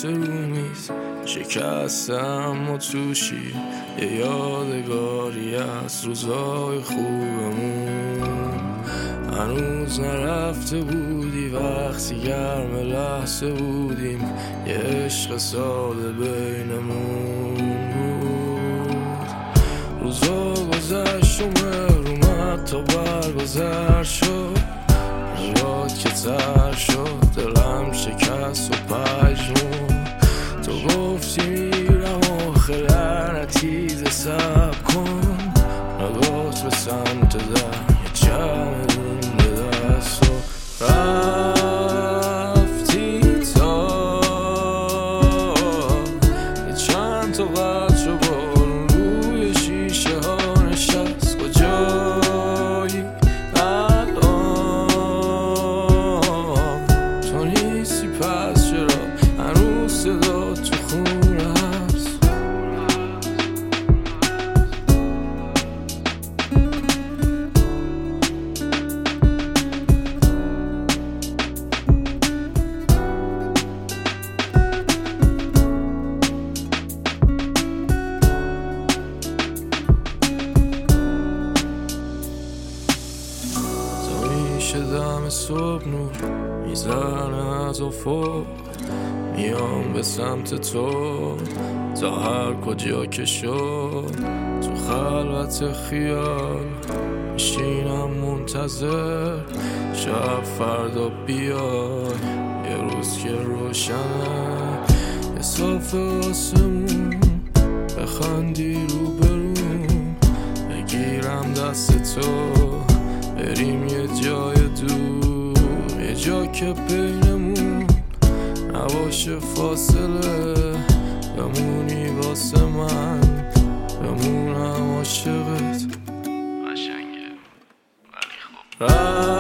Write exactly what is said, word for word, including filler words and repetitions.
واسه رومیز شکستم و توشی یه یادگاری از روزای خوبمون. هنوز نرفته بودی وقتی گرم لحظه بودیم، یه عشق ساده بینمون بود. روزا گذشت و مهر اومد تا برگذر شد، یاد که تر شد دلم شکست و پژمون. تو گفتی میرم آخه لعنتیزه سب کن، نگات به سمت در یه چمدون به دست و رفتی تا یه چند تا قطر بارون روی شیشه ها نشست. کجایی الان تو نیستی پس چرا هنوز صدا تو خونه هست؟ دم صبح نور میزنه از افق، میام به سمت تو تا هر کجا که شد. تو خلوت خیال میشینم منتظر شب فردا بیای، یه روز که روشنه یه صاف آسمون، بخندی رو برون بگیرم دست تو، بریم یه جای دور، یه جا که بینمون نباشه فاصله، بمونی واسه من بمونم عاشقت. قشنگه ولی خب